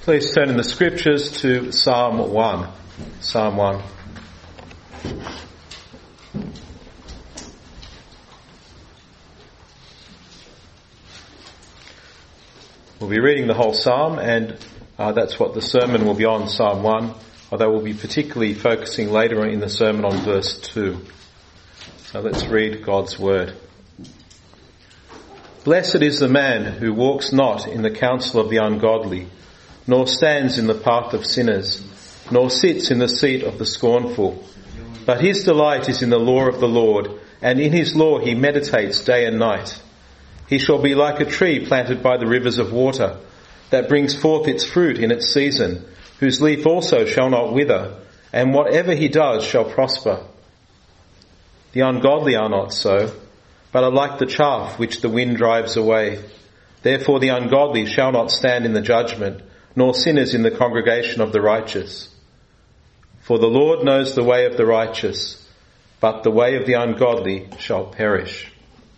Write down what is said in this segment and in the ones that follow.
Please turn in the scriptures to Psalm 1. Psalm 1. We'll be reading the whole psalm, and that's what the sermon will be on, Psalm 1, although we'll be particularly focusing later in the sermon on verse 2. So let's read God's word. Blessed is the man who walks not in the counsel of the ungodly, nor stands in the path of sinners, nor sits in the seat of the scornful. But his delight is in the law of the Lord, and in his law he meditates day and night. He shall be like a tree planted by the rivers of water, that brings forth its fruit in its season, whose leaf also shall not wither, and whatever he does shall prosper. The ungodly are not so, but are like the chaff which the wind drives away. Therefore the ungodly shall not stand in the judgment, nor sinners in the congregation of the righteous. For the Lord knows the way of the righteous, but the way of the ungodly shall perish.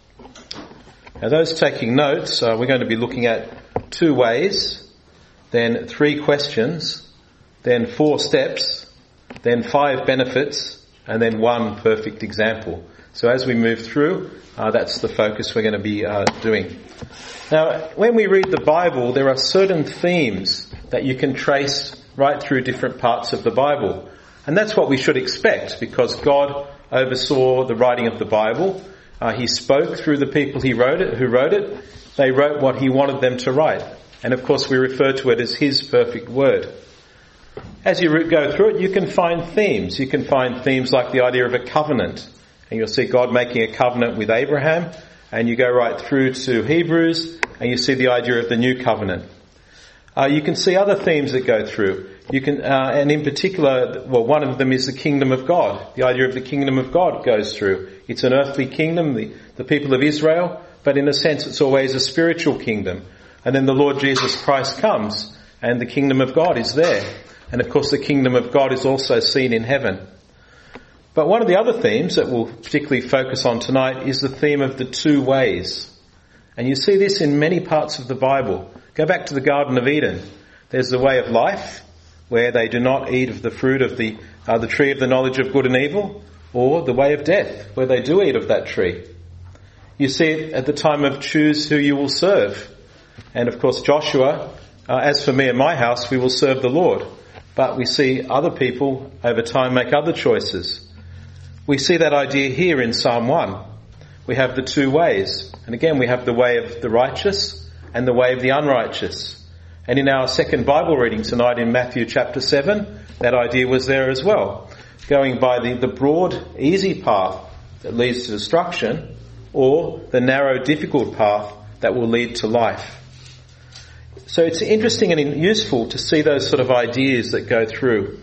Now those taking notes, we're going to be looking at 2 ways, then 3 questions, then 4 steps, then 5 benefits, and then 1 perfect example. So as we move through, that's the focus we're going to be doing. Now, when we read the Bible, there are certain themes that you can trace right through different parts of the Bible. And that's what we should expect, because God oversaw the writing of the Bible. He spoke through the people who wrote it. They wrote what he wanted them to write. And of course we refer to it as his perfect word. As you go through it, you can find themes. You can find themes like the idea of a covenant. And you'll see God making a covenant with Abraham. And you go right through to Hebrews, and you see the idea of the new covenant. You can see other themes that go through. You can, and in particular, one of them is the kingdom of God. The idea of the kingdom of God goes through. It's an earthly kingdom, the people of Israel, but in a sense it's always a spiritual kingdom. And then the Lord Jesus Christ comes, and the kingdom of God is there. And of course the kingdom of God is also seen in heaven. But one of the other themes that we'll particularly focus on tonight is the theme of the 2 ways. And you see this in many parts of the Bible. Go back to the Garden of Eden. There's the way of life, where they do not eat of the fruit of the tree of the knowledge of good and evil, or the way of death, where they do eat of that tree. You see it at the time of choose who you will serve. And of course Joshua, as for me and my house, we will serve the Lord. But we see other people over time make other choices. We see that idea here in Psalm 1. We have the 2 ways. And again, we have the way of the righteous and the way of the unrighteous. And in our second Bible reading tonight in Matthew chapter 7, that idea was there as well. Going by the broad, easy path that leads to destruction, or the narrow, difficult path that will lead to life. So it's interesting and useful to see those sort of ideas that go through.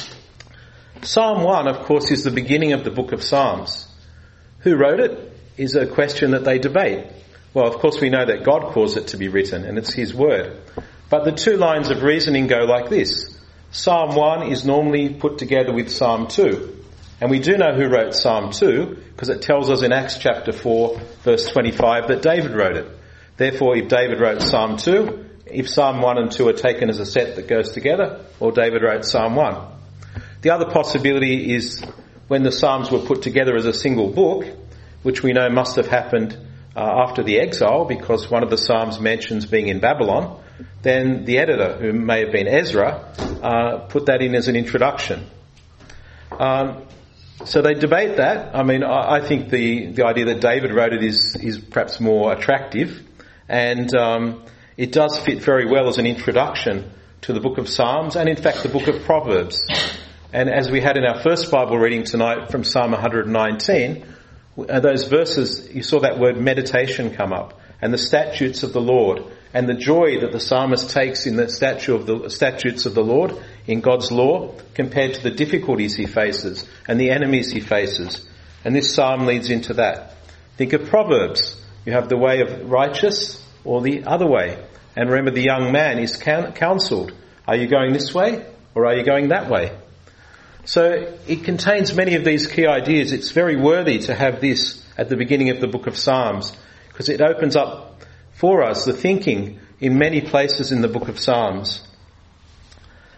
Psalm 1, of course, is the beginning of the book of Psalms. Who wrote it is a question that they debate. Well, of course, we know that God caused it to be written, and it's his word. But the 2 lines of reasoning go like this. Psalm 1 is normally put together with Psalm 2. And we do know who wrote Psalm 2, because it tells us in Acts chapter 4, verse 25, that David wrote it. Therefore, if David wrote Psalm 2, if Psalm 1 and 2 are taken as a set that goes together, or David wrote Psalm 1. The other possibility is when the Psalms were put together as a single book, which we know must have happened after the exile, because one of the Psalms mentions being in Babylon, then the editor, who may have been Ezra, put that in as an introduction. So they debate that. I mean, I think the idea that David wrote it is perhaps more attractive, and it does fit very well as an introduction to the book of Psalms, and in fact the book of Proverbs. And as we had in our first Bible reading tonight from Psalm 119, those verses, you saw that word meditation come up, and the statutes of the Lord, and the joy that the psalmist takes in the statutes of the Lord, in God's law, compared to the difficulties he faces and the enemies he faces. And this psalm leads into that. Think of Proverbs. You have the way of righteous or the other way. And remember, the young man is counselled. Are you going this way or are you going that way? So it contains many of these key ideas. It's very worthy to have this at the beginning of the book of Psalms, because it opens up for us the thinking in many places in the book of Psalms.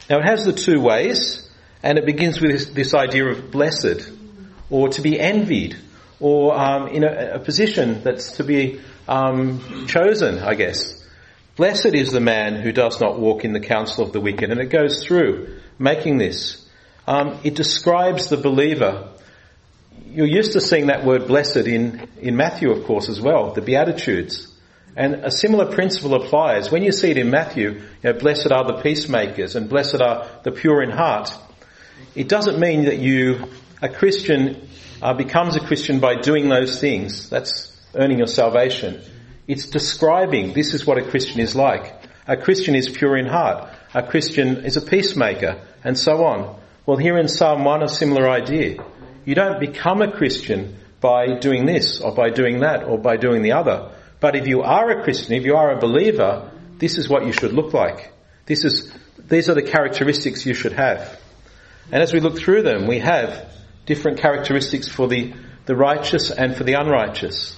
Now it has the two ways, and it begins with this idea of blessed, or to be envied, or in a position that's to be chosen, I guess. Blessed is the man who does not walk in the counsel of the wicked. And it goes through making this. It describes the believer. You're used to seeing that word blessed in Matthew, of course, as well, the Beatitudes. And a similar principle applies. When you see it in Matthew, blessed are the peacemakers and blessed are the pure in heart. It doesn't mean that a Christian becomes a Christian by doing those things. That's earning your salvation. It's describing this is what a Christian is like. A Christian is pure in heart. A Christian is a peacemaker, and so on. Well, here in Psalm 1, a similar idea. You don't become a Christian by doing this, or by doing that, or by doing the other. But if you are a Christian, if you are a believer, this is what you should look like. These are the characteristics you should have. And as we look through them, we have different characteristics for the righteous and for the unrighteous.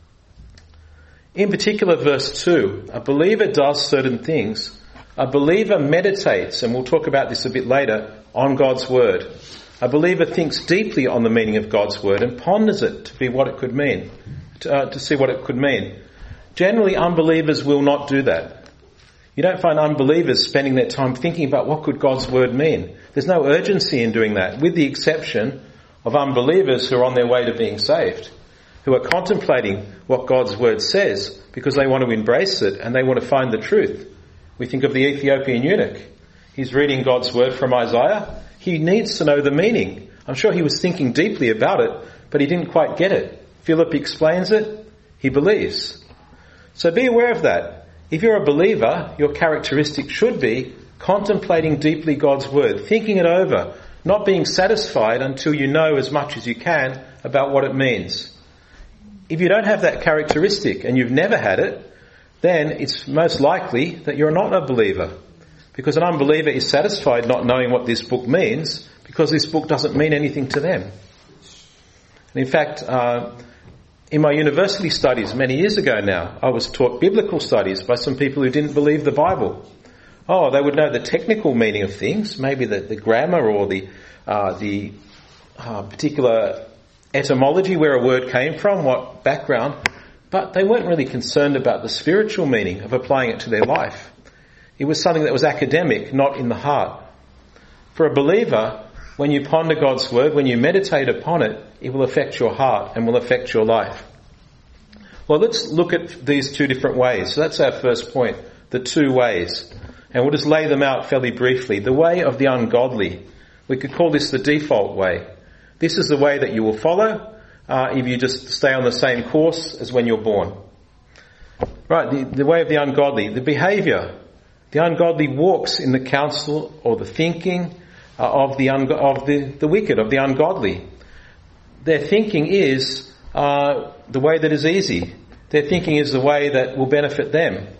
In particular, verse 2, a believer does certain things. A believer meditates, and we'll talk about this a bit later, on God's word. A believer thinks deeply on the meaning of God's word and ponders it to see what it could mean. Generally, unbelievers will not do that. You don't find unbelievers spending their time thinking about what could God's word mean. There's no urgency in doing that, with the exception of unbelievers who are on their way to being saved, who are contemplating what God's word says because they want to embrace it and they want to find the truth. We think of the Ethiopian eunuch. He's reading God's word from Isaiah. He needs to know the meaning. I'm sure he was thinking deeply about it, but he didn't quite get it. Philip explains it. He believes. So be aware of that. If you're a believer, your characteristic should be contemplating deeply God's word, thinking it over, not being satisfied until you know as much as you can about what it means. If you don't have that characteristic and you've never had it, then it's most likely that you're not a believer. Because an unbeliever is satisfied not knowing what this book means because this book doesn't mean anything to them. And in fact, in my university studies many years ago now, I was taught biblical studies by some people who didn't believe the Bible. Oh, they would know the technical meaning of things, maybe the grammar or the particular etymology, where a word came from, what background, but they weren't really concerned about the spiritual meaning of applying it to their life. It was something that was academic, not in the heart. For a believer, when you ponder God's word, when you meditate upon it, it will affect your heart and will affect your life. Well, let's look at these two different ways. So that's our first point, the two ways. And we'll just lay them out fairly briefly. The way of the ungodly. We could call this the default way. This is the way that you will follow if you just stay on the same course as when you're born. Right, the way of the ungodly. The behaviour. The ungodly walks in the counsel or the thinking of the wicked, of the ungodly. Their thinking is the way that is easy. Their thinking is the way that will benefit them.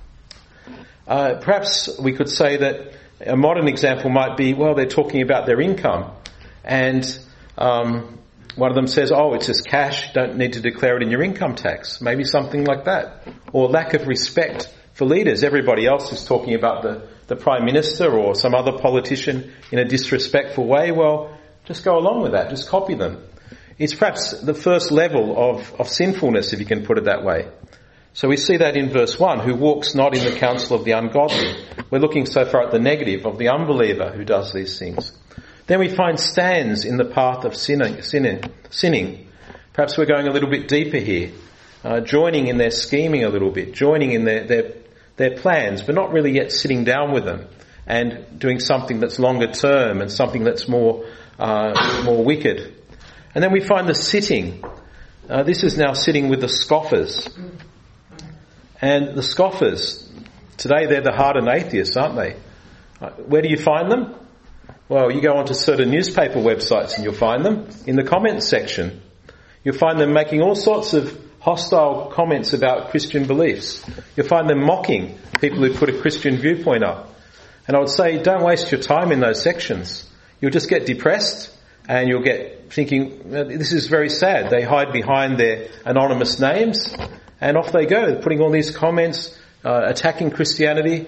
Perhaps we could say that a modern example might be, well, they're talking about their income. And one of them says, oh, it's just cash, don't need to declare it in your income tax. Maybe something like that. Or lack of respect for leaders. Everybody else is talking about the Prime Minister or some other politician in a disrespectful way. Well, just go along with that. Just copy them. It's perhaps the first level of sinfulness, if you can put it that way. So we see that in verse 1, who walks not in the counsel of the ungodly. We're looking so far at the negative of the unbeliever who does these things. Then we find stands in the path of sinning. Perhaps we're going a little bit deeper here, joining in their scheming a little bit, joining in their plans, but not really yet sitting down with them and doing something that's longer term and something that's more wicked. And then we find the sitting. This is now sitting with the scoffers. And the scoffers, today they're the hardened atheists, aren't they? Where do you find them? Well, you go onto certain newspaper websites and you'll find them in the comments section. You'll find them making all sorts of hostile comments about Christian beliefs. You'll find them mocking people who put a Christian viewpoint up. And I would say, don't waste your time in those sections. You'll just get depressed and you'll get thinking, this is very sad. They hide behind their anonymous names and off they go, putting all these comments, attacking Christianity.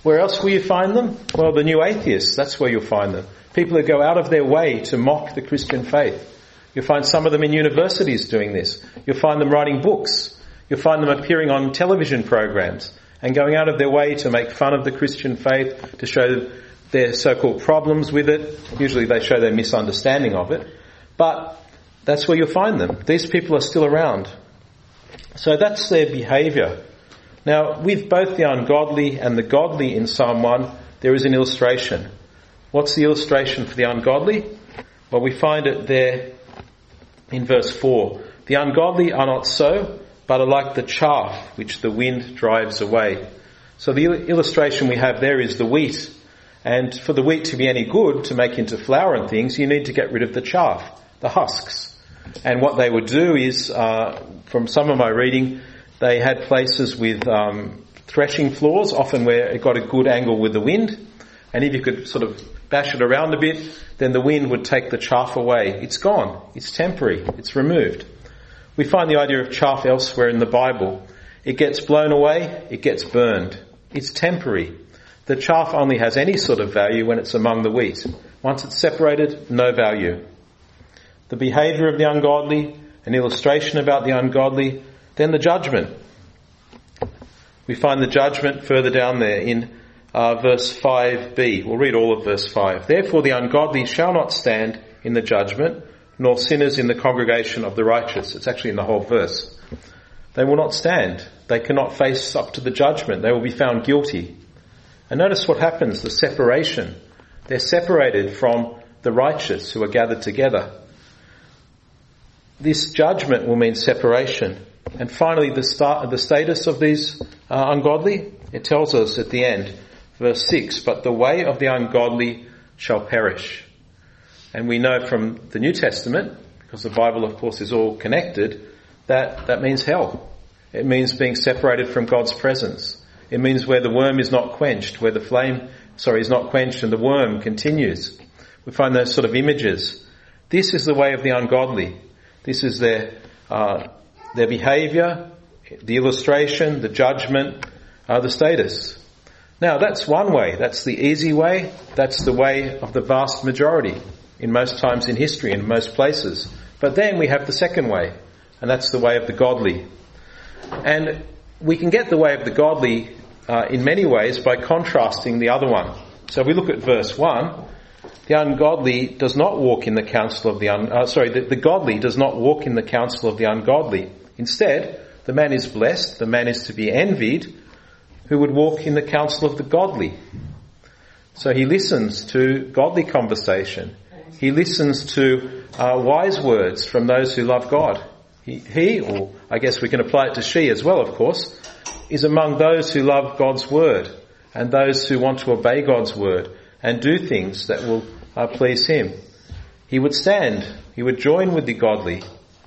Where else will you find them? Well, the new atheists, that's where you'll find them. People who go out of their way to mock the Christian faith. You'll find some of them in universities doing this. You'll find them writing books. You'll find them appearing on television programs and going out of their way to make fun of the Christian faith, to show their so-called problems with it. Usually they show their misunderstanding of it. But that's where you'll find them. These people are still around. So that's their behaviour. Now, with both the ungodly and the godly in Psalm 1, there is an illustration. What's the illustration for the ungodly? Well, we find it there in verse 4. The ungodly are not so, but are like the chaff which the wind drives away. So the illustration we have there is the wheat. And for the wheat to be any good, to make into flour and things, you need to get rid of the chaff, the husks. And what they would do is, from some of my reading, they had places with threshing floors, often where it got a good angle with the wind. And if you could sort of bash it around a bit, then the wind would take the chaff away. It's gone. It's temporary. It's removed. We find the idea of chaff elsewhere in the Bible. It gets blown away. It gets burned. It's temporary. The chaff only has any sort of value when it's among the wheat. Once it's separated, no value. The behaviour of the ungodly, an illustration about the ungodly, then the judgment. We find the judgment further down there in verse 5b. We'll read all of verse 5. Therefore the ungodly shall not stand in the judgment, nor sinners in the congregation of the righteous. It's actually in the whole verse. They will not stand. They cannot face up to the judgment. They will be found guilty. And notice what happens, the separation. They're separated from the righteous who are gathered together. This judgment will mean separation. And finally, the status of these ungodly, it tells us at the end, verse 6, but the way of the ungodly shall perish. And we know from the New Testament, because the Bible of course is all connected, that means hell. It means being separated from God's presence. It means where the worm is not quenched, where the flame, is not quenched and the worm continues. We find those sort of images. This is the way of the ungodly. This is their behaviour, the illustration, the judgment, the status. Now that's one way. That's the easy way. That's the way of the vast majority in most times in history, in most places. But then we have the second way, and that's the way of the godly. And we can get the way of the godly in many ways by contrasting the other one. So if we look at verse 1, the ungodly does not walk in the counsel of the godly does not walk in the counsel of the ungodly. Instead, the man is blessed, the man is to be envied, who would walk in the counsel of the godly. So he listens to godly conversation. He listens to wise words from those who love God. He, or I guess we can apply it to she as well, of course, is among those who love God's word and those who want to obey God's word and do things that will please him. He would stand, he would join with the godly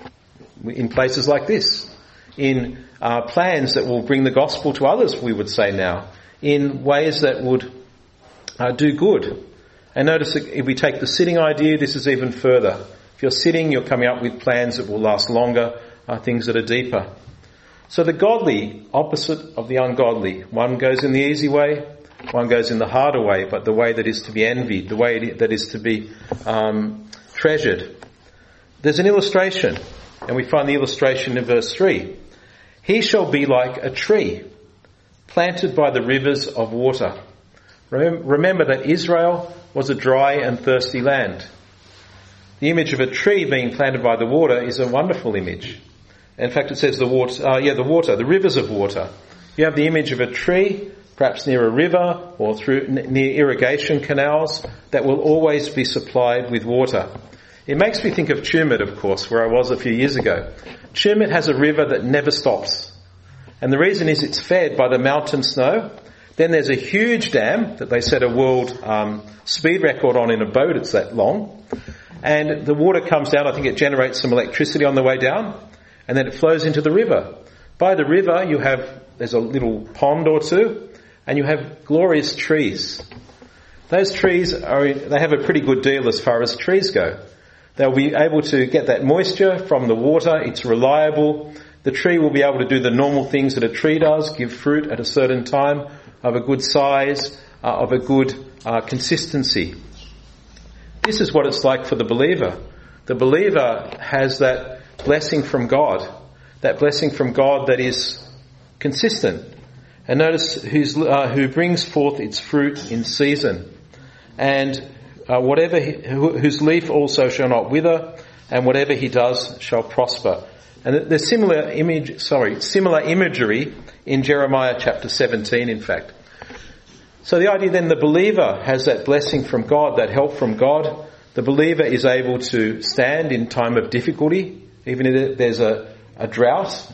in places like this, in plans that will bring the gospel to others, we would say now, in ways that would do good. And notice that if we take the sitting idea, this is even further. If you're sitting, you're coming up with plans that will last longer, things that are deeper. So the godly, opposite of the ungodly. One goes in the easy way, one goes in the harder way, but the way that is to be envied, the way that is to be treasured. There's an illustration, and we find the illustration in verse 3. He shall be like a tree planted by the rivers of water. Remember that Israel was a dry and thirsty land. The image of a tree being planted by the water is a wonderful image. In fact, it says the rivers of water. You have the image of a tree, perhaps near a river or near irrigation canals, that will always be supplied with water. It makes me think of Tumut, of course, where I was a few years ago. Tumut has a river that never stops. And the reason is it's fed by the mountain snow. Then there's a huge dam that they set a world speed record on in a boat. It's that long. And the water comes down. I think it generates some electricity on the way down. And then it flows into the river. By the river, there's a little pond or two, and you have glorious trees. Those trees they have a pretty good deal as far as trees go. They'll be able to get that moisture from the water. It's reliable. The tree will be able to do the normal things that a tree does, give fruit at a certain time, of a good size, of a good consistency. This is what it's like for the believer. The believer has that blessing from God that is consistent. And notice who brings forth its fruit in season, and whose leaf also shall not wither, and whatever he does shall prosper. And there's similar imagery in Jeremiah chapter 17, in fact. So the idea then, the believer has that blessing from God, that help from God. The believer is able to stand in time of difficulty, even if there's a drought.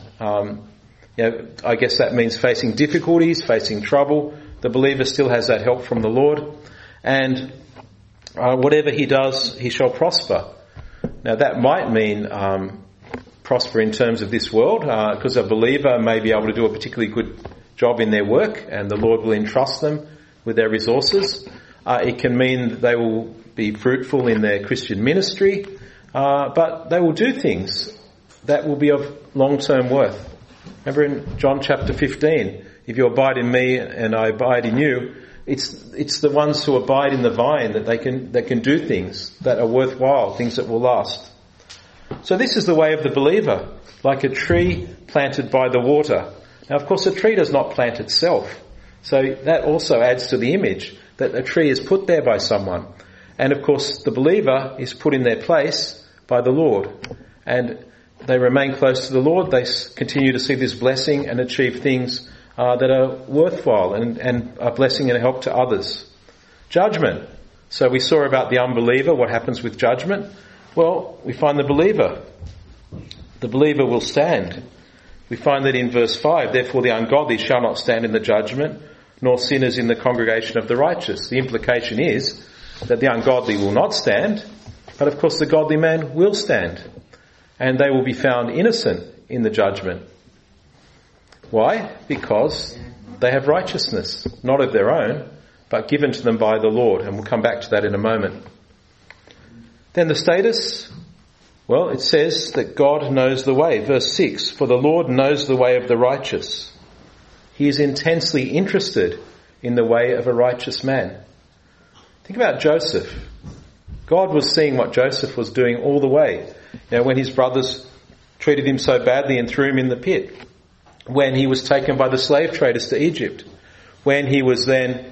I guess that means facing difficulties, facing trouble. The believer still has that help from the Lord. And whatever he does, he shall prosper. Now that might mean prosper in terms of this world, because a believer may be able to do a particularly good job in their work, and the Lord will entrust them with their resources. It can mean that they will be fruitful in their Christian ministry, but they will do things that will be of long-term worth. Remember in John chapter 15, if you abide in me and I abide in you, it's the ones who abide in the vine that they can do things that are worthwhile, things that will last. So this is the way of the believer, like a tree planted by the water. Now, of course, a tree does not plant itself. So that also adds to the image that a tree is put there by someone. And of course, the believer is put in their place by the Lord. And they remain close to the Lord. They continue to see this blessing and achieve things that are worthwhile and a blessing and a help to others. Judgment. So we saw about the unbeliever, what happens with judgment. Well, we find the believer. The believer will stand. We find that in verse 5, therefore the ungodly shall not stand in the judgment, nor sinners in the congregation of the righteous. The implication is that the ungodly will not stand, but of course the godly man will stand, and they will be found innocent in the judgment. Why? Because they have righteousness, not of their own, but given to them by the Lord, and we'll come back to that in a moment. Then the status, well, it says that God knows the way. Verse 6, for the Lord knows the way of the righteous. He is intensely interested in the way of a righteous man. Think about Joseph. God was seeing what Joseph was doing all the way. When his brothers treated him so badly and threw him in the pit. When he was taken by the slave traders to Egypt. When he was then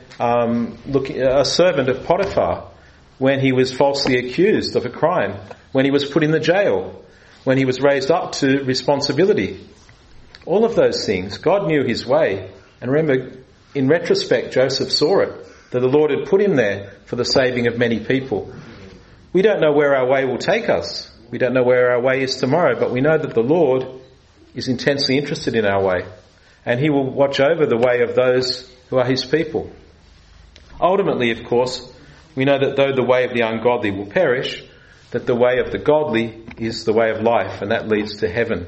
a servant of Potiphar. When he was falsely accused of a crime. When he was put in the jail. When he was raised up to responsibility. All of those things, God knew his way. And remember, in retrospect, Joseph saw it, that the Lord had put him there for the saving of many people. We don't know where our way will take us. We don't know where our way is tomorrow, but we know that the Lord is intensely interested in our way. And he will watch over the way of those who are his people. Ultimately, of course, we know that though the way of the ungodly will perish, that the way of the godly is the way of life, and that leads to heaven.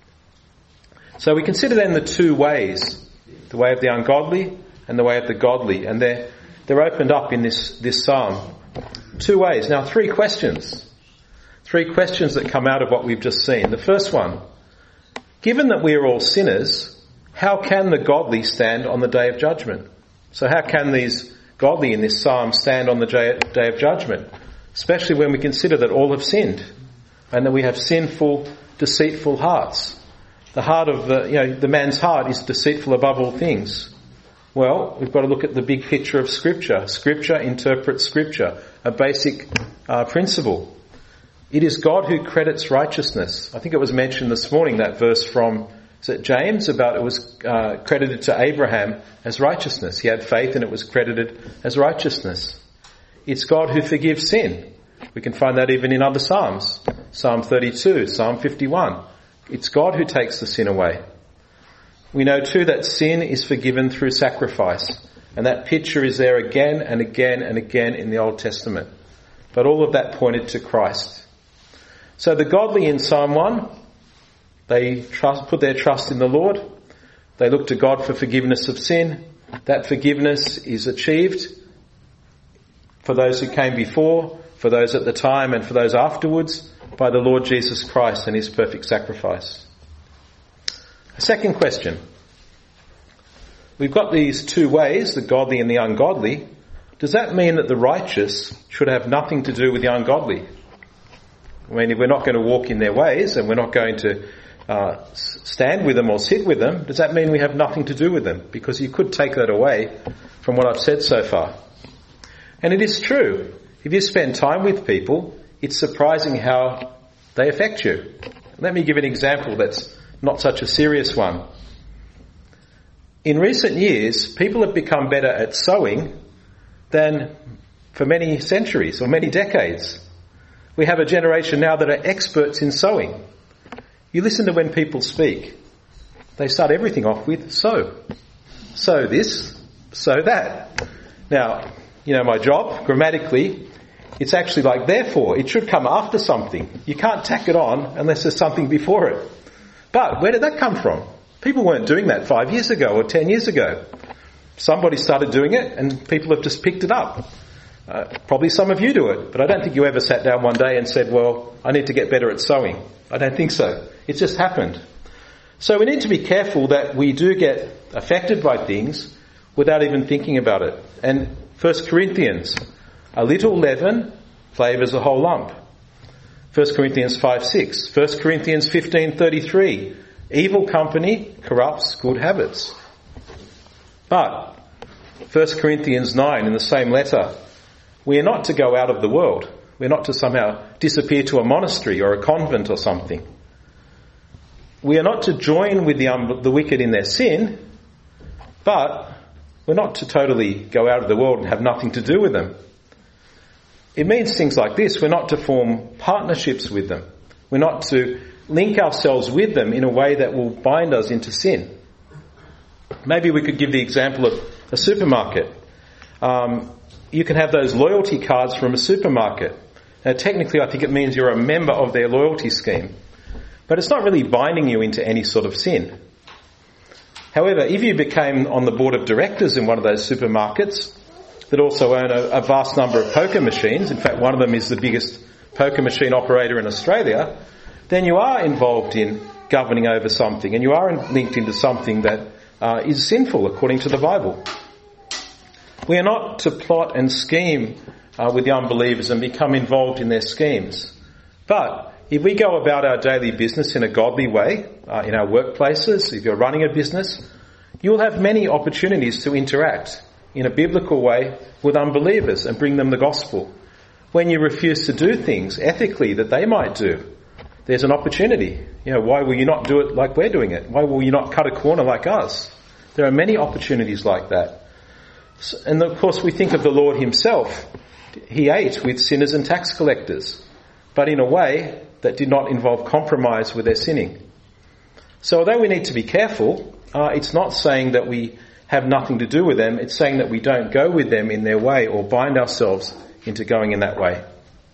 So we consider then the two ways, the way of the ungodly and the way of the godly, and they're opened up in this psalm. Two ways. Now, three questions. Three questions that come out of what we've just seen. The first one, given that we are all sinners, how can the godly stand on the day of judgment? So how can these godly in this psalm stand on the day of judgment? Especially when we consider that all have sinned and that we have sinful, deceitful hearts. The heart of the man's heart is deceitful above all things. Well, we've got to look at the big picture of Scripture. Scripture interprets Scripture, a basic principle. It is God who credits righteousness. I think it was mentioned this morning, that verse from, is it James, about it was credited to Abraham as righteousness. He had faith and it was credited as righteousness. It's God who forgives sin. We can find that even in other Psalms. Psalm 32, Psalm 51. It's God who takes the sin away. We know too that sin is forgiven through sacrifice. And that picture is there again and again and again in the Old Testament. But all of that pointed to Christ. So the godly in Psalm 1, they put their trust in the Lord. They look to God for forgiveness of sin. That forgiveness is achieved for those who came before, for those at the time and for those afterwards, by the Lord Jesus Christ and his perfect sacrifice. A second question. we've got these two ways, the godly and the ungodly. Does that mean that the righteous should have nothing to do with the ungodly? I mean, if we're not going to walk in their ways and we're not going to stand with them or sit with them, does that mean we have nothing to do with them? Because you could take that away from what I've said so far. And it is true. If you spend time with people, it's surprising how they affect you. Let me give an example that's not such a serious one. In recent years, people have become better at sewing than for many centuries or many decades. We have a generation now that are experts in sewing. You listen to when people speak. They start everything off with so. So this, so that. Now, my job, grammatically, it's actually like therefore. It should come after something. You can't tack it on unless there's something before it. But where did that come from? People weren't doing that 5 years ago or 10 years ago. Somebody started doing it and people have just picked it up. Probably some of you do it, but I don't think you ever sat down one day and said, well, I need to get better at sewing. I don't think so. It just happened. So we need to be careful that we do get affected by things without even thinking about it. And 1 Corinthians, a little leaven flavours a whole lump. 1 Corinthians 5:6. 1 Corinthians 15:33. Evil company corrupts good habits. But 1 Corinthians 9 in the same letter, we are not to go out of the world. We're not to somehow disappear to a monastery or a convent or something. We are not to join with the wicked in their sin, but we're not to totally go out of the world and have nothing to do with them. It means things like this. We're not to form partnerships with them. We're not to link ourselves with them in a way that will bind us into sin. Maybe we could give the example of a supermarket. You can have those loyalty cards from a supermarket. Now, technically, I think it means you're a member of their loyalty scheme. But it's not really binding you into any sort of sin. However, if you became on the board of directors in one of those supermarkets that also own a vast number of poker machines, in fact, one of them is the biggest poker machine operator in Australia, then you are involved in governing over something and you are linked into something that is sinful according to the Bible. We are not to plot and scheme with the unbelievers and become involved in their schemes. But if we go about our daily business in a godly way, in our workplaces, if you're running a business, you will have many opportunities to interact in a biblical way with unbelievers and bring them the gospel. When you refuse to do things ethically that they might do, there's an opportunity. Why will you not do it like we're doing it? Why will you not cut a corner like us? There are many opportunities like that. And of course we think of the Lord himself. He ate with sinners and tax collectors, but in a way that did not involve compromise with their sinning. So although we need to be careful, it's not saying that we have nothing to do with them. It's saying that we don't go with them in their way or bind ourselves into going in that way.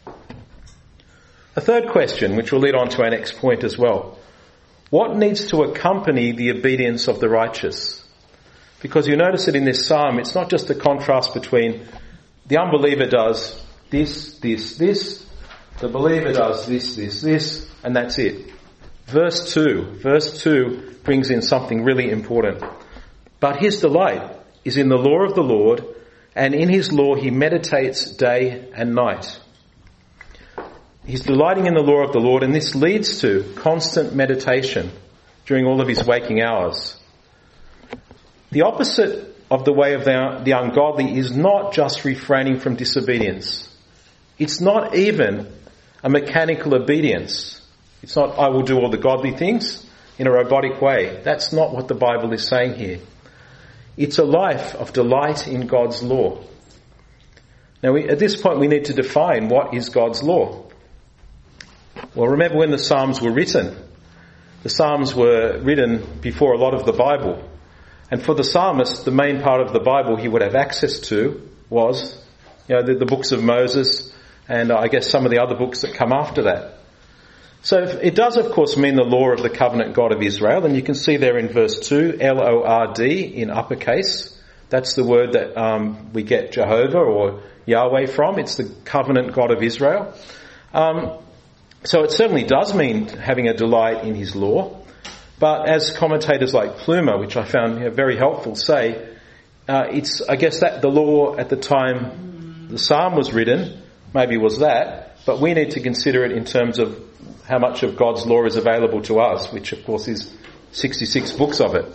A third question, which will lead on to our next point as well. What needs to accompany the obedience of the righteous? Because you notice it in this psalm, it's not just a contrast between the unbeliever does this, the believer does this, and that's it. Verse 2 brings in something really important. But his delight is in the law of the Lord, and in his law he meditates day and night. He's delighting in the law of the Lord, and this leads to constant meditation during all of his waking hours. The opposite of the way of the ungodly is not just refraining from disobedience. It's not even a mechanical obedience. It's not, I will do all the godly things in a robotic way. That's not what the Bible is saying here. It's a life of delight in God's law. Now, at this point, we need to define what is God's law. Well, remember when the Psalms were written? The Psalms were written before a lot of the Bible. And for the psalmist, the main part of the Bible he would have access to was, the books of Moses and I guess some of the other books that come after that. So it does, of course, mean the law of the covenant God of Israel. And you can see there in verse 2, L-O-R-D in uppercase. That's the word that we get Jehovah or Yahweh from. It's the covenant God of Israel. So it certainly does mean having a delight in his law. But as commentators like Plumer, which I found very helpful, say, it's, I guess, that the law at the time the psalm was written, maybe was that, but we need to consider it in terms of how much of God's law is available to us, which of course is 66 books of it.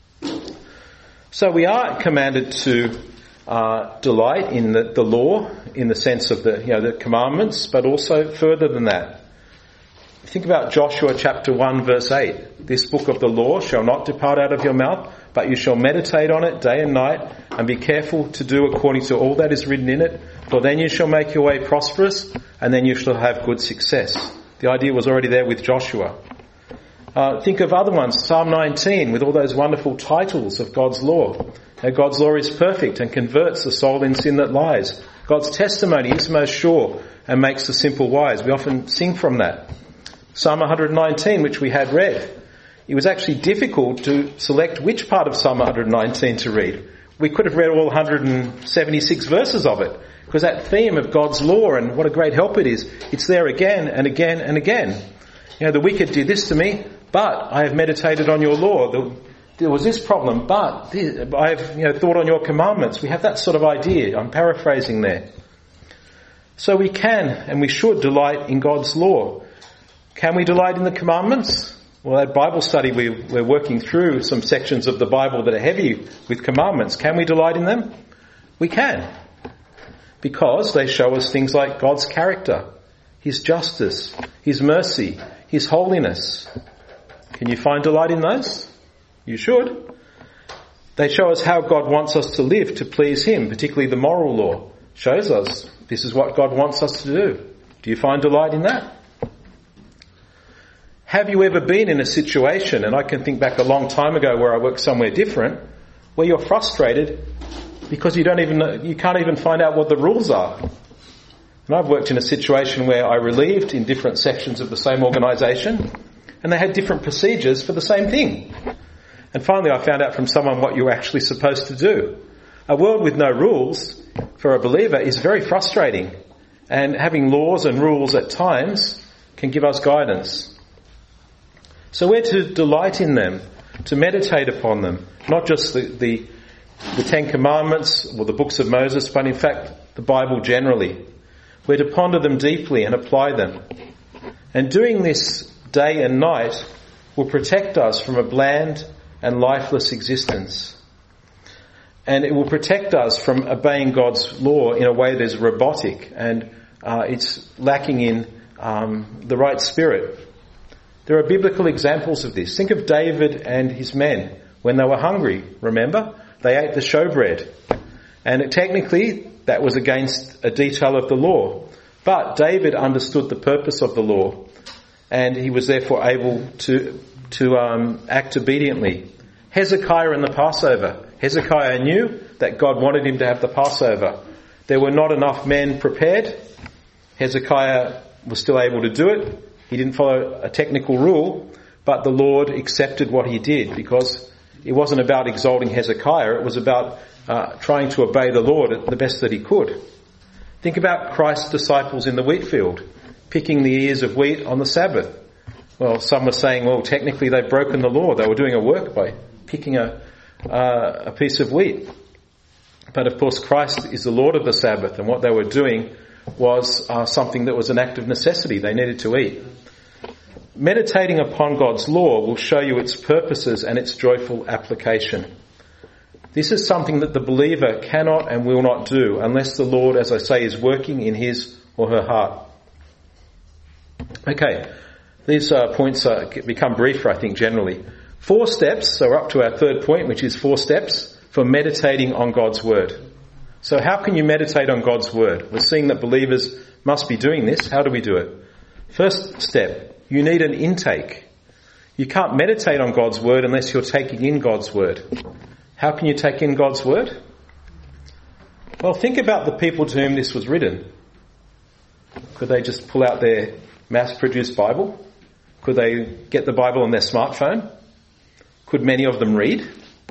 So we are commanded to delight in the law, in the sense of the commandments, but also further than that. Think about Joshua chapter 1 verse 8. This book of the law shall not depart out of your mouth, but you shall meditate on it day and night, and be careful to do according to all that is written in it, for then you shall make your way prosperous, and then you shall have good success. The idea was already there with Joshua. Think of other ones, Psalm 19, with all those wonderful titles of God's law. How God's law is perfect and converts the soul in sin that lies. God's testimony is most sure and makes the simple wise. We often sing from that. Psalm 119, which we had read. It was actually difficult to select which part of Psalm 119 to read. We could have read all 176 verses of it, because that theme of God's law and what a great help it is, it's there again and again and again. The wicked did this to me, but I have meditated on your law. There was this problem, but I have thought on your commandments. We have that sort of idea. I'm paraphrasing there. So we can and we should delight in God's law. Can we delight in the commandments? Well, at Bible study we're working through some sections of the Bible that are heavy with commandments. Can we delight in them? We can. Because they show us things like God's character, His justice, His mercy, His holiness. Can you find delight in those? You should. They show us how God wants us to live to please Him, particularly the moral law. Shows us this is what God wants us to do. Do you find delight in that? Have you ever been in a situation, and I can think back a long time ago where I worked somewhere different, where you're frustrated because you can't even find out what the rules are? And I've worked in a situation where I relieved in different sections of the same organisation, and they had different procedures for the same thing. And finally I found out from someone what you're actually supposed to do. A world with no rules for a believer is very frustrating, and having laws and rules at times can give us guidance. So we're to delight in them, to meditate upon them, not just the Ten Commandments or the books of Moses, but in fact the Bible generally. We're to ponder them deeply and apply them. And doing this day and night will protect us from a bland and lifeless existence. And it will protect us from obeying God's law in a way that is robotic and it's lacking in the right spirit. There are biblical examples of this. Think of David and his men when they were hungry. Remember? They ate the showbread. And technically, that was against a detail of the law. But David understood the purpose of the law, and he was therefore able to act obediently. Hezekiah and the Passover. Hezekiah knew that God wanted him to have the Passover. There were not enough men prepared. Hezekiah was still able to do it. He didn't follow a technical rule, but the Lord accepted what he did, because it wasn't about exalting Hezekiah. It was about trying to obey the Lord the best that he could. Think about Christ's disciples in the wheat field, picking the ears of wheat on the Sabbath. Well, some were saying, well, technically they've broken the law. They were doing a work by picking a piece of wheat. But of course, Christ is the Lord of the Sabbath, and what they were doing was something that was an act of necessity. They needed to eat. Meditating upon God's law will show you its purposes and its joyful application. This is something that the believer cannot and will not do unless the Lord, as I say, is working in his or her heart. Okay, these points become briefer, I think, generally. 4 steps, so we're up to our third point, which is 4 steps for meditating on God's Word. So how can you meditate on God's Word? We're seeing that believers must be doing this. How do we do it? First step, you need an intake. You can't meditate on God's Word unless you're taking in God's Word. How can you take in God's Word? Well, think about the people to whom this was written. Could they just pull out their mass-produced Bible? Could they get the Bible on their smartphone? Could many of them read?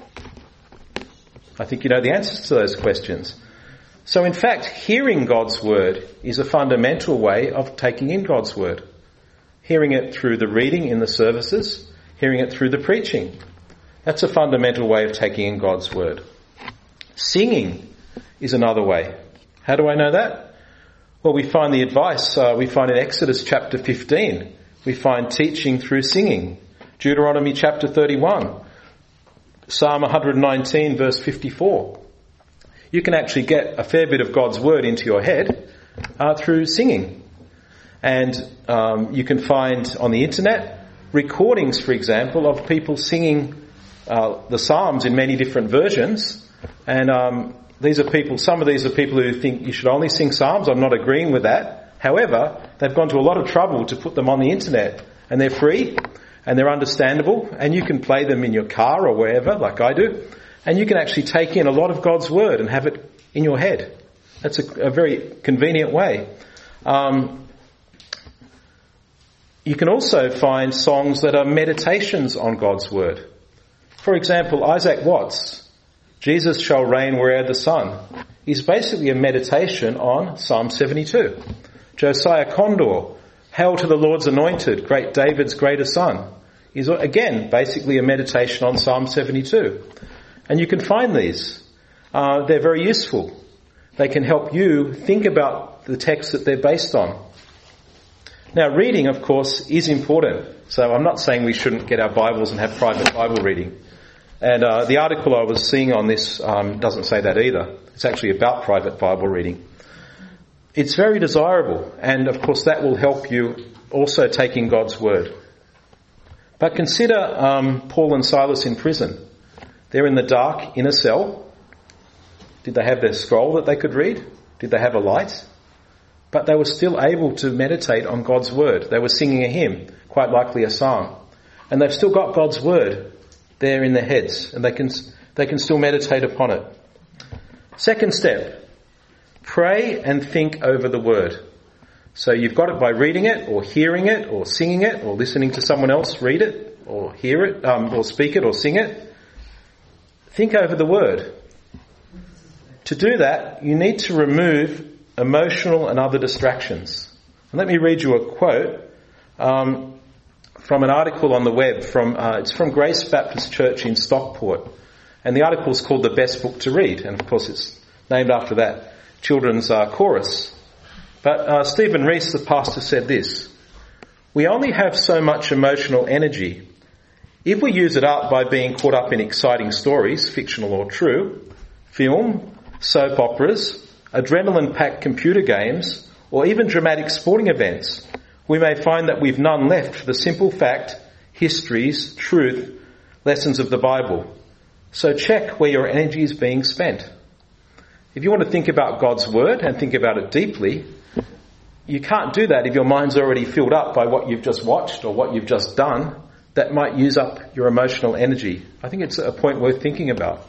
I think you know the answers to those questions. So in fact, hearing God's Word is a fundamental way of taking in God's Word. Hearing it through the reading in the services, hearing it through the preaching. That's a fundamental way of taking in God's word. Singing is another way. How do I know that? Well, we find the advice, we find in Exodus chapter 15, we find teaching through singing. Deuteronomy chapter 31, Psalm 119 verse 54. You can actually get a fair bit of God's word into your head through singing. And you can find on the internet recordings, for example, of people singing the Psalms in many different versions. And some of these are people who think you should only sing Psalms. I'm not agreeing with that. However, they've gone to a lot of trouble to put them on the internet, and they're free and they're understandable, and you can play them in your car or wherever, like I do, and you can actually take in a lot of God's word and have it in your head. That's a very convenient way. You can also find songs that are meditations on God's word. For example, Isaac Watts, Jesus shall reign where'er the sun, is basically a meditation on Psalm 72. Josiah Condor, Hail to the Lord's anointed, great David's greater son, is again basically a meditation on Psalm 72. And you can find these. They're very useful. They can help you think about the text that they're based on. Now, reading, of course, is important. So I'm not saying we shouldn't get our Bibles and have private Bible reading. And the article I was seeing on this doesn't say that either. It's actually about private Bible reading. It's very desirable, and of course that will help you also take in God's word. But consider Paul and Silas in prison. They're in the dark, in a cell. Did they have their scroll that they could read? Did they have a light? But they were still able to meditate on God's word. They were singing a hymn, quite likely a psalm. And they've still got God's word there in their heads, and they can still meditate upon it. Second step, pray and think over the word. So you've got it by reading it, or hearing it, or singing it, or listening to someone else read it, or hear it, or speak it, or sing it. Think over the word. To do that, you need to remove emotional and other distractions. And let me read you a quote from an article on the web. It's from Grace Baptist Church in Stockport. And the article is called The Best Book to Read. And of course it's named after that children's chorus. But Stephen Reese, the pastor, said this: "We only have so much emotional energy. If we use it up by being caught up in exciting stories, fictional or true, film, soap operas, adrenaline-packed computer games, or even dramatic sporting events, we may find that we've none left for the simple fact, histories, truth, lessons of the Bible. So check where your energy is being spent." If you want to think about God's word and think about it deeply, you can't do that if your mind's already filled up by what you've just watched or what you've just done. That might use up your emotional energy. I think it's a point worth thinking about.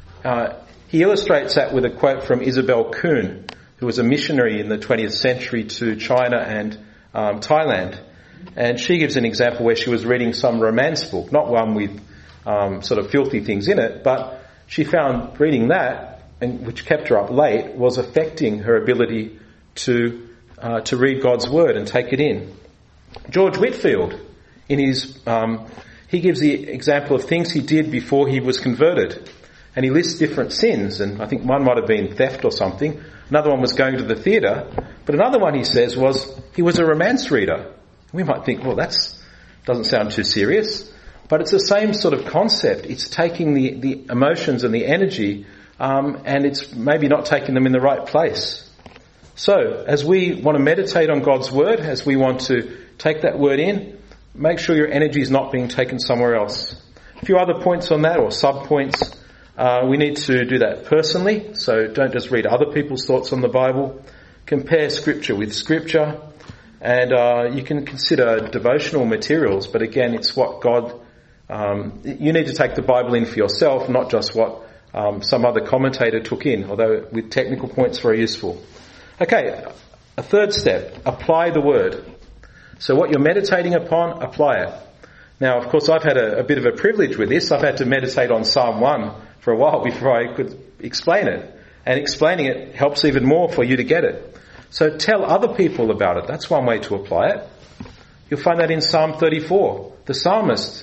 He illustrates that with a quote from Isabel Kuhn, who was a missionary in the 20th century to China and Thailand. And she gives an example where she was reading some romance book, not one with sort of filthy things in it, but she found reading that, and which kept her up late, was affecting her ability to read God's word and take it in. George Whitfield, in his he gives the example of things he did before he was converted. And he lists different sins, and I think one might have been theft or something. Another one was going to the theatre. But another one, he says, was he was a romance reader. We might think, well, that doesn't sound too serious. But it's the same sort of concept. It's taking the emotions and the energy, and it's maybe not taking them in the right place. So, as we want to meditate on God's word, as we want to take that word in, make sure your energy is not being taken somewhere else. A few other points on that, or sub-points. We need to do that personally, so don't just read other people's thoughts on the Bible. Compare Scripture with Scripture, and you can consider devotional materials, but again, it's what God... you need to take the Bible in for yourself, not just what some other commentator took in, although with technical points very useful. Okay, a third step, apply the Word. So what you're meditating upon, apply it. Now, of course, I've had a bit of a privilege with this. I've had to meditate on Psalm 1 for a while before I could explain it. And explaining it helps even more for you to get it. So tell other people about it. That's one way to apply it. You'll find that in Psalm 34. The psalmist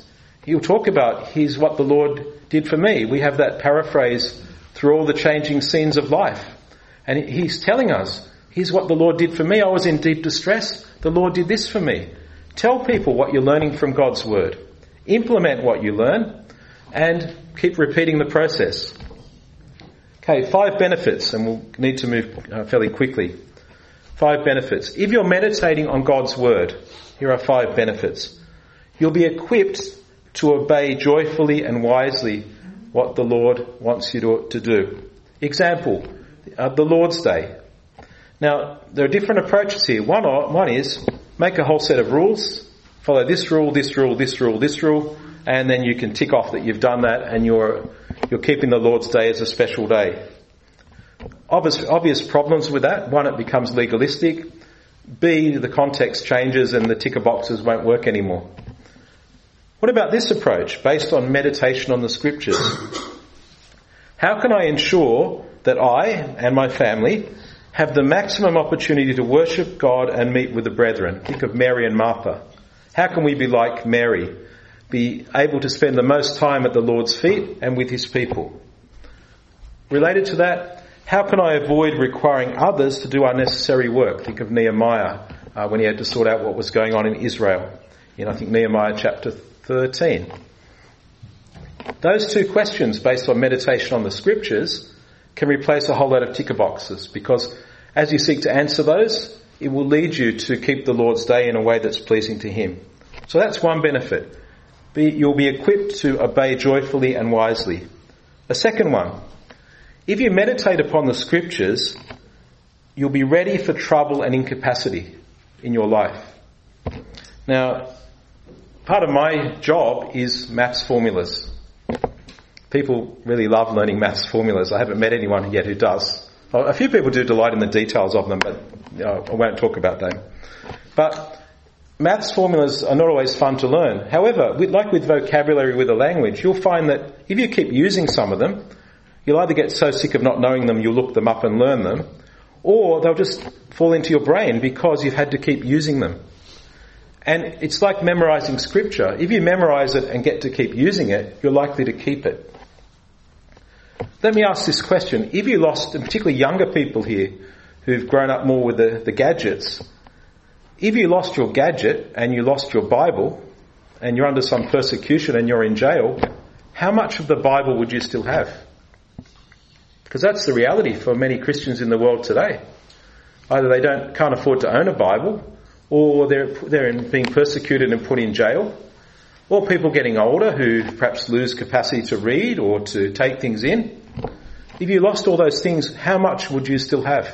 he'll talk about, here's what the Lord did for me. We have that paraphrase through all the changing scenes of life. And he's telling us, here's what the Lord did for me. I was in deep distress. The Lord did this for me. Tell people what you're learning from God's word. Implement what you learn and keep repeating the process. Okay, 5 benefits, and we'll need to move fairly quickly. 5 benefits. If you're meditating on God's word, here are 5 benefits. You'll be equipped to obey joyfully and wisely what the Lord wants you to do. Example, the Lord's Day. Now, there are different approaches here. One is make a whole set of rules, follow this rule, this rule, this rule, this rule, and then you can tick off that you've done that and you're keeping the Lord's Day as a special day. Obvious problems with that. One, it becomes legalistic. B, the context changes and the ticker boxes won't work anymore. What about this approach, based on meditation on the scriptures? How can I ensure that I and my family have the maximum opportunity to worship God and meet with the brethren? Think of Mary and Martha. How can we be like Mary? Be able to spend the most time at the Lord's feet and with his people. Related to that, how can I avoid requiring others to do unnecessary work? Think of Nehemiah when he had to sort out what was going on in Israel. In, I think, Nehemiah chapter 13. Those 2 questions, based on meditation on the scriptures, can replace a whole lot of ticker boxes, because as you seek to answer those, it will lead you to keep the Lord's Day in a way that's pleasing to him. So that's one benefit. You'll be equipped to obey joyfully and wisely. A second one, if you meditate upon the scriptures, you'll be ready for trouble and incapacity in your life. Now, part of my job is maths formulas. People really love learning maths formulas. I haven't met anyone yet who does. A few people do delight in the details of them, but I won't talk about them. But maths formulas are not always fun to learn. However, like with vocabulary with a language, you'll find that if you keep using some of them, you'll either get so sick of not knowing them you'll look them up and learn them, or they'll just fall into your brain because you've had to keep using them. And it's like memorizing scripture. If you memorize it and get to keep using it, you're likely to keep it. Let me ask this question. If you lost, and particularly younger people here who've grown up more with the gadgets, if you lost your gadget and you lost your Bible and you're under some persecution and you're in jail, how much of the Bible would you still have? Because that's the reality for many Christians in the world today. Either they can't afford to own a Bible, or they're being persecuted and put in jail, or people getting older who perhaps lose capacity to read or to take things in. If you lost all those things, how much would you still have?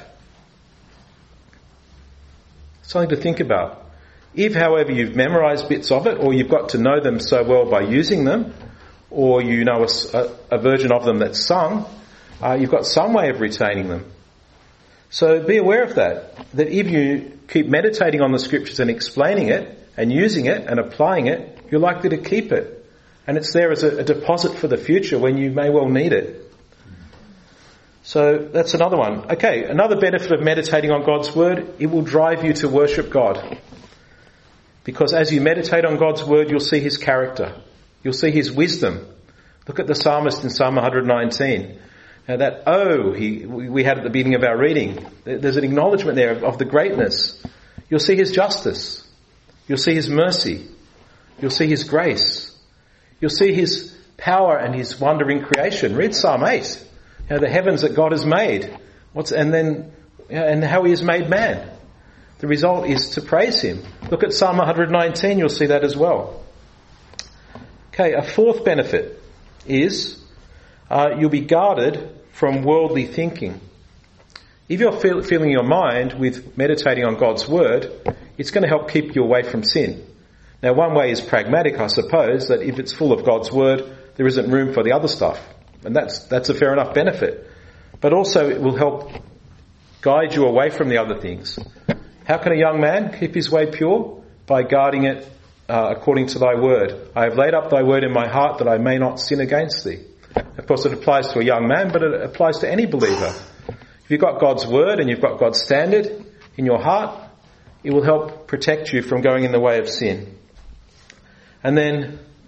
Something to think about. If, however, you've memorized bits of it, or you've got to know them so well by using them, or you know a version of them that's sung, you've got some way of retaining them. So be aware of that if you keep meditating on the scriptures and explaining it and using it and applying it, you're likely to keep it. And it's there as a deposit for the future when you may well need it. So that's another one. Okay, another benefit of meditating on God's word, it will drive you to worship God. Because as you meditate on God's word, you'll see his character. You'll see his wisdom. Look at the psalmist in Psalm 119. Now that we had at the beginning of our reading, there's an acknowledgement there of the greatness. You'll see his justice. You'll see his mercy. You'll see his grace. You'll see his power and his wonder in creation. Read Psalm 8. The heavens that God has made. And how he has made man. The result is to praise him. Look at Psalm 119, you'll see that as well. Okay, a fourth benefit is you'll be guarded from worldly thinking. If you're filling your mind with meditating on God's word, it's going to help keep you away from sin. Now, one way is pragmatic, I suppose, that if it's full of God's word, there isn't room for the other stuff. And that's a fair enough benefit. But also it will help guide you away from the other things. How can a young man keep his way pure? By guarding it according to thy word. I have laid up thy word in my heart that I may not sin against thee. Of course, it applies to a young man, but it applies to any believer. If you've got God's word and you've got God's standard in your heart, it will help protect you from going in the way of sin. And then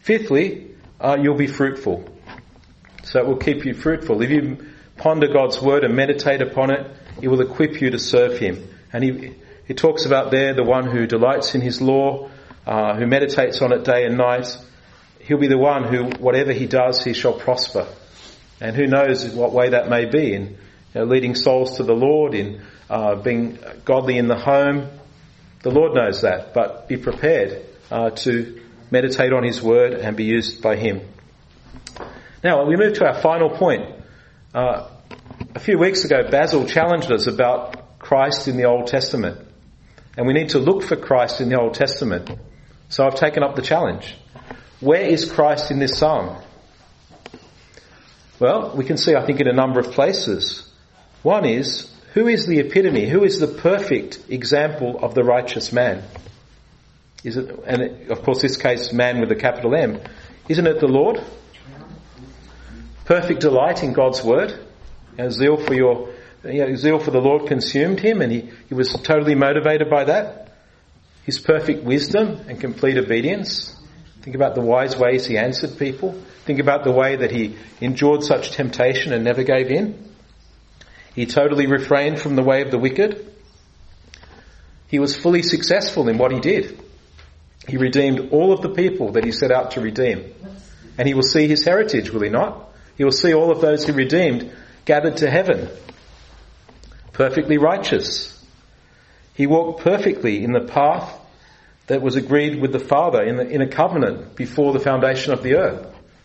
Fifthly, you'll be fruitful. So it will keep you fruitful. If you ponder God's word and meditate upon it, it will equip you to serve him. And he talks about there the one who delights in his law, who meditates on it day and night. He'll be the one who, whatever he does, he shall prosper. And who knows what way that may be, in leading souls to the Lord, in being godly in the home. The Lord knows that, but be prepared to meditate on his word and be used by him. Now, we move to our final point. A few weeks ago, Basil challenged us about Christ in the Old Testament. And we need to look for Christ in the Old Testament. So I've taken up the challenge. Where is Christ in this psalm? Well, we can see, I think, in a number of places. One is, who is the epitome? Who is the perfect example of the righteous man? Is it, and of course this case, man with a capital M. Isn't it the Lord? Perfect delight in God's word. Zeal for the Lord consumed him, and he was totally motivated by that. His perfect wisdom and complete obedience. Think about the wise ways he answered people. Think about the way that he endured such temptation and never gave in. He totally refrained from the way of the wicked. He was fully successful in what he did. He redeemed all of the people that he set out to redeem. And he will see his heritage, will he not? He will see all of those he redeemed gathered to heaven. Perfectly righteous. He walked perfectly in the path that was agreed with the Father in a covenant before the foundation of the earth.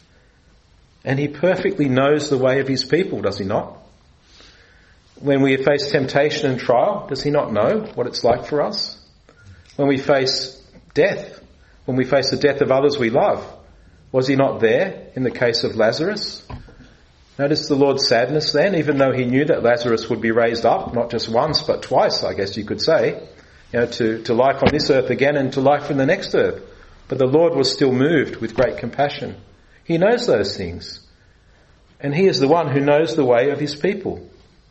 And he perfectly knows the way of his people, does he not? When we face temptation and trial, does he not know what it's like for us? When we face death, when we face the death of others we love, was he not there in the case of Lazarus? Notice the Lord's sadness then, even though he knew that Lazarus would be raised up, not just once, but twice, I guess you could say, to life on this earth again and to life in the next earth. But the Lord was still moved with great compassion. He knows those things. And he is the one who knows the way of his people.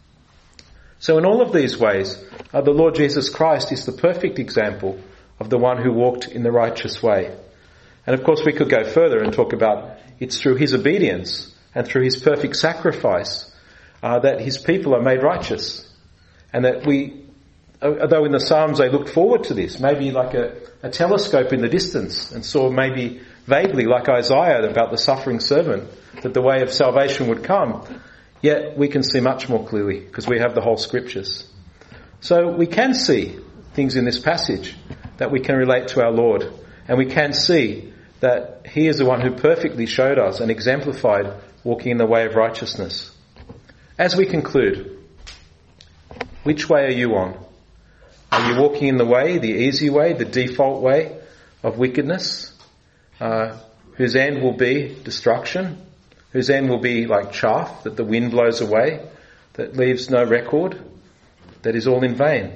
So in all of these ways, the Lord Jesus Christ is the perfect example of the one who walked in the righteous way. And of course we could go further and talk about it's through his obedience and through his perfect sacrifice that his people are made righteous. And that we, although in the Psalms they looked forward to this, maybe like a telescope in the distance, and saw maybe vaguely like Isaiah about the suffering servant, that the way of salvation would come, yet we can see much more clearly because we have the whole scriptures. So we can see things in this passage that we can relate to our Lord, and we can see that he is the one who perfectly showed us and exemplified walking in the way of righteousness. As we conclude, which way are you on? Are you walking in the way, the easy way, the default way of wickedness, whose end will be destruction, whose end will be like chaff that the wind blows away, that leaves no record, that is all in vain?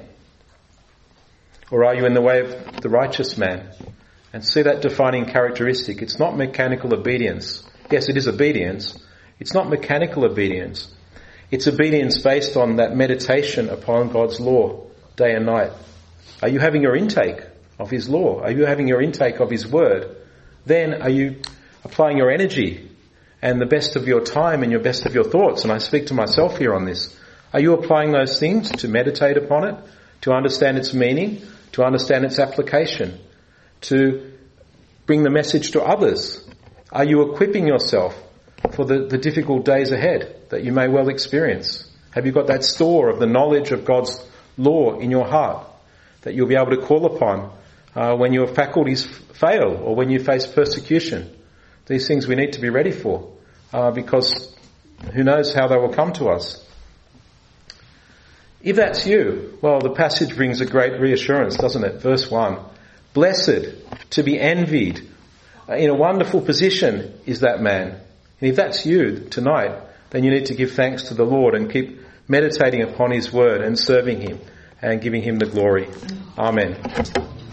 Or are you in the way of the righteous man? And see that defining characteristic. It's not mechanical obedience. Yes, it is obedience. It's not mechanical obedience. It's obedience based on that meditation upon God's law day and night. Are you having your intake of his law? Are you having your intake of his word? Then are you applying your energy and the best of your time and your best of your thoughts? And I speak to myself here on this. Are you applying those things to meditate upon it, to understand its meaning, to understand its application, to bring the message to others? Are you equipping yourself for the difficult days ahead that you may well experience? Have you got that store of the knowledge of God's law in your heart that you'll be able to call upon when your faculties fail or when you face persecution? These things we need to be ready for because who knows how they will come to us. If that's you, well, the passage brings a great reassurance, doesn't it? Verse 1. Blessed, to be envied, in a wonderful position is that man. And if that's you tonight, then you need to give thanks to the Lord and keep meditating upon his word and serving him and giving him the glory. Amen.